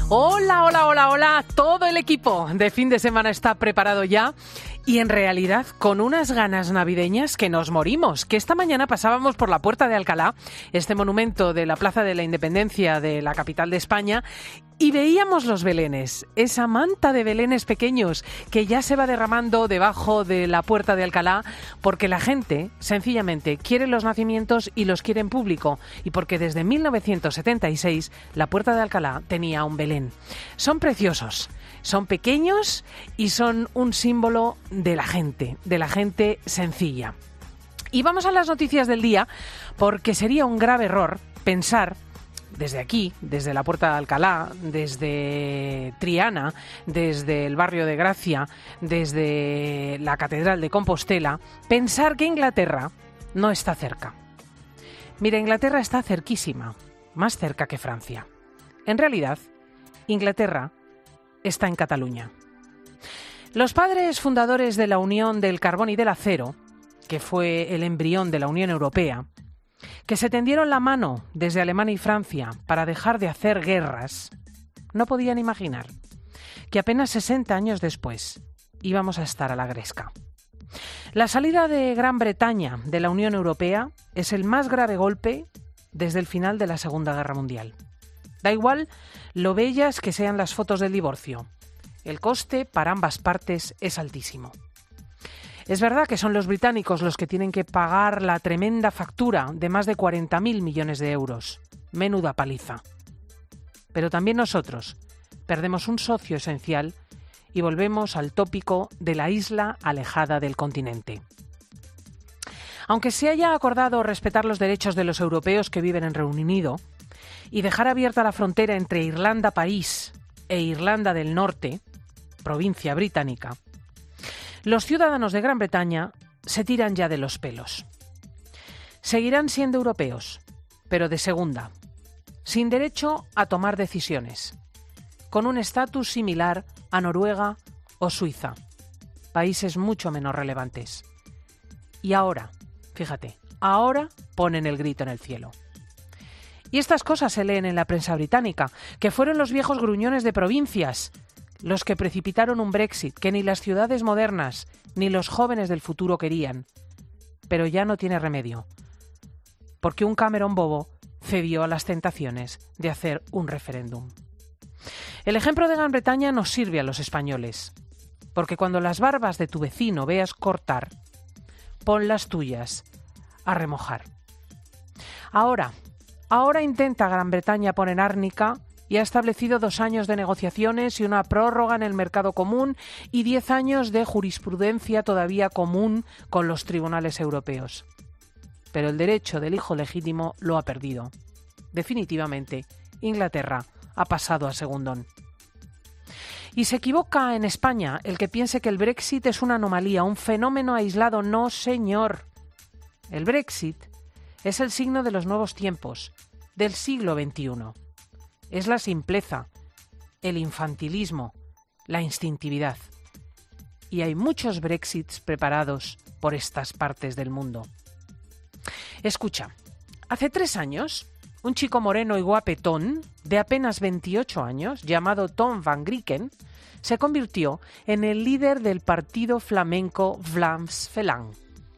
Hola, hola, hola, hola. Todo el equipo de fin de semana está preparado ya y en realidad con unas ganas navideñas que nos morimos. Que esta mañana pasábamos por la Puerta de Alcalá, este monumento de la Plaza de la Independencia de la capital de España, y veíamos los belenes, esa manta de belenes pequeños que ya se va derramando debajo de la Puerta de Alcalá porque la gente, sencillamente, quiere los nacimientos y los quiere en público y porque desde 1976 la Puerta de Alcalá tenía un belén. Son preciosos, son pequeños y son un símbolo de la gente sencilla. Y vamos a las noticias del día porque sería un grave error pensar desde aquí, desde la Puerta de Alcalá, desde Triana, desde el barrio de Gracia, desde la Catedral de Compostela, pensar que Inglaterra no está cerca. Mira, Inglaterra está cerquísima, más cerca que Francia. En realidad, Inglaterra está en Cataluña. Los padres fundadores de la Unión del Carbón y del Acero, que fue el embrión de la Unión Europea, que se tendieron la mano desde Alemania y Francia para dejar de hacer guerras, no podían imaginar que apenas 60 años después íbamos a estar a la gresca. La salida de Gran Bretaña de la Unión Europea es el más grave golpe desde el final de la Segunda Guerra Mundial. Da igual lo bellas que sean las fotos del divorcio, el coste para ambas partes es altísimo. Es verdad que son los británicos los que tienen que pagar la tremenda factura de más de 40.000 millones de euros. Menuda paliza. Pero también nosotros perdemos un socio esencial y volvemos al tópico de la isla alejada del continente. Aunque se haya acordado respetar los derechos de los europeos que viven en Reino Unido y dejar abierta la frontera entre Irlanda país e Irlanda del Norte, provincia británica, los ciudadanos de Gran Bretaña se tiran ya de los pelos. Seguirán siendo europeos, pero de segunda, sin derecho a tomar decisiones, con un estatus similar a Noruega o Suiza, países mucho menos relevantes. Y ahora, fíjate, ahora ponen el grito en el cielo. Y estas cosas se leen en la prensa británica, que fueron los viejos gruñones de provincias los que precipitaron un Brexit que ni las ciudades modernas ni los jóvenes del futuro querían. Pero ya no tiene remedio, porque un Cameron bobo cedió a las tentaciones de hacer un referéndum. El ejemplo de Gran Bretaña nos sirve a los españoles, porque cuando las barbas de tu vecino veas cortar, pon las tuyas a remojar. Ahora intenta Gran Bretaña poner árnica y ha establecido 2 años de negociaciones y una prórroga en el mercado común y 10 años de jurisprudencia todavía común con los tribunales europeos. Pero el derecho del hijo legítimo lo ha perdido. Definitivamente, Inglaterra ha pasado a segundón. Y se equivoca en España el que piense que el Brexit es una anomalía, un fenómeno aislado. No, señor. El Brexit es el signo de los nuevos tiempos, del siglo XXI. Es la simpleza, el infantilismo, la instintividad. Y hay muchos Brexits preparados por estas partes del mundo. Escucha, hace 3 años, un chico moreno y guapetón, de apenas 28 años, llamado Tom van Grieken, se convirtió en el líder del partido flamenco Vlaams Belang.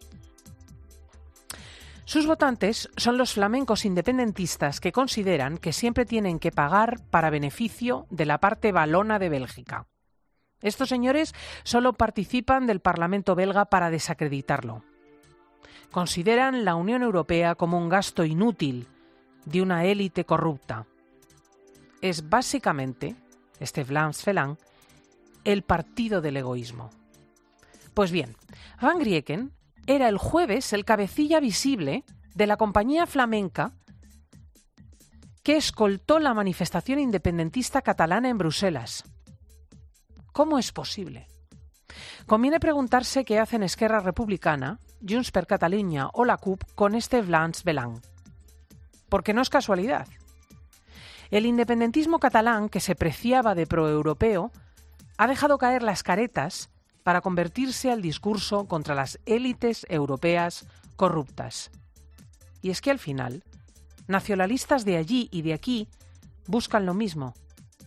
Sus votantes son los flamencos independentistas que consideran que siempre tienen que pagar para beneficio de la parte valona de Bélgica. Estos señores solo participan del Parlamento belga para desacreditarlo. Consideran la Unión Europea como un gasto inútil de una élite corrupta. Es básicamente, este Vlaams Belang, el partido del egoísmo. Pues bien, Van Grieken era el jueves el cabecilla visible de la compañía flamenca que escoltó la manifestación independentista catalana en Bruselas. ¿Cómo es posible? Conviene preguntarse qué hacen Esquerra Republicana, Junts per Catalunya o la CUP con este Vlaams Belang. Porque no es casualidad. El independentismo catalán, que se preciaba de proeuropeo, ha dejado caer las caretas para convertirse al discurso contra las élites europeas corruptas. Y es que al final, nacionalistas de allí y de aquí buscan lo mismo: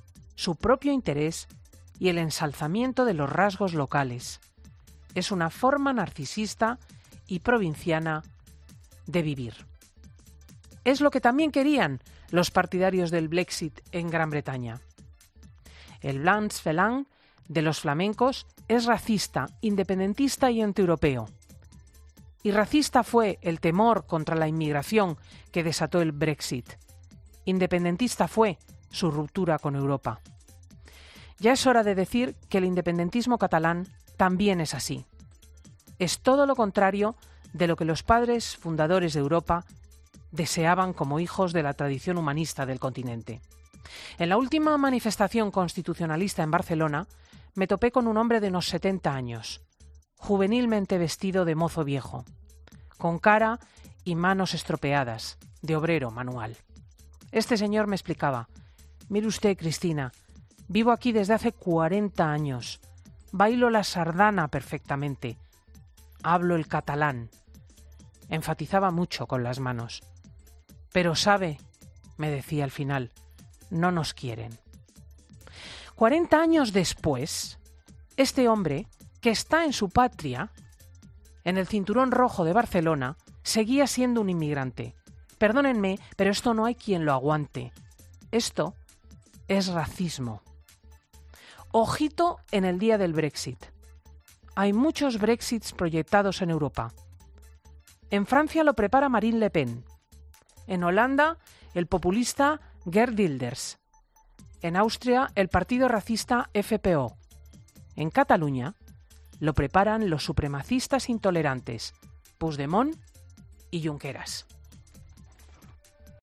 su propio interés y el ensalzamiento de los rasgos locales. Es una forma narcisista y provinciana de vivir. Es lo que también querían los partidarios del Brexit en Gran Bretaña. El Blanc Felang de los flamencos es racista, independentista y antieuropeo. Y racista fue el temor contra la inmigración que desató el Brexit. Independentista fue su ruptura con Europa. Ya es hora de decir que el independentismo catalán también es así. Es todo lo contrario de lo que los padres fundadores de Europa deseaban como hijos de la tradición humanista del continente. En la última manifestación constitucionalista en Barcelona, me topé con un hombre de unos 70 años, juvenilmente vestido de mozo viejo, con cara y manos estropeadas, de obrero manual. Este señor me explicaba: «Mire usted, Cristina, vivo aquí desde hace 40 años, bailo la sardana perfectamente, hablo el catalán». Enfatizaba mucho con las manos. «Pero sabe», me decía al final, «no nos quieren». 40 años después, este hombre, que está en su patria, en el cinturón rojo de Barcelona, seguía siendo un inmigrante. Perdónenme, pero esto no hay quien lo aguante. Esto es racismo. Ojito en el día del Brexit. Hay muchos Brexits proyectados en Europa. En Francia lo prepara Marine Le Pen. En Holanda, el populista Geert Wilders. En Austria, el partido racista FPO. En Cataluña, lo preparan los supremacistas intolerantes Puigdemont y Junqueras.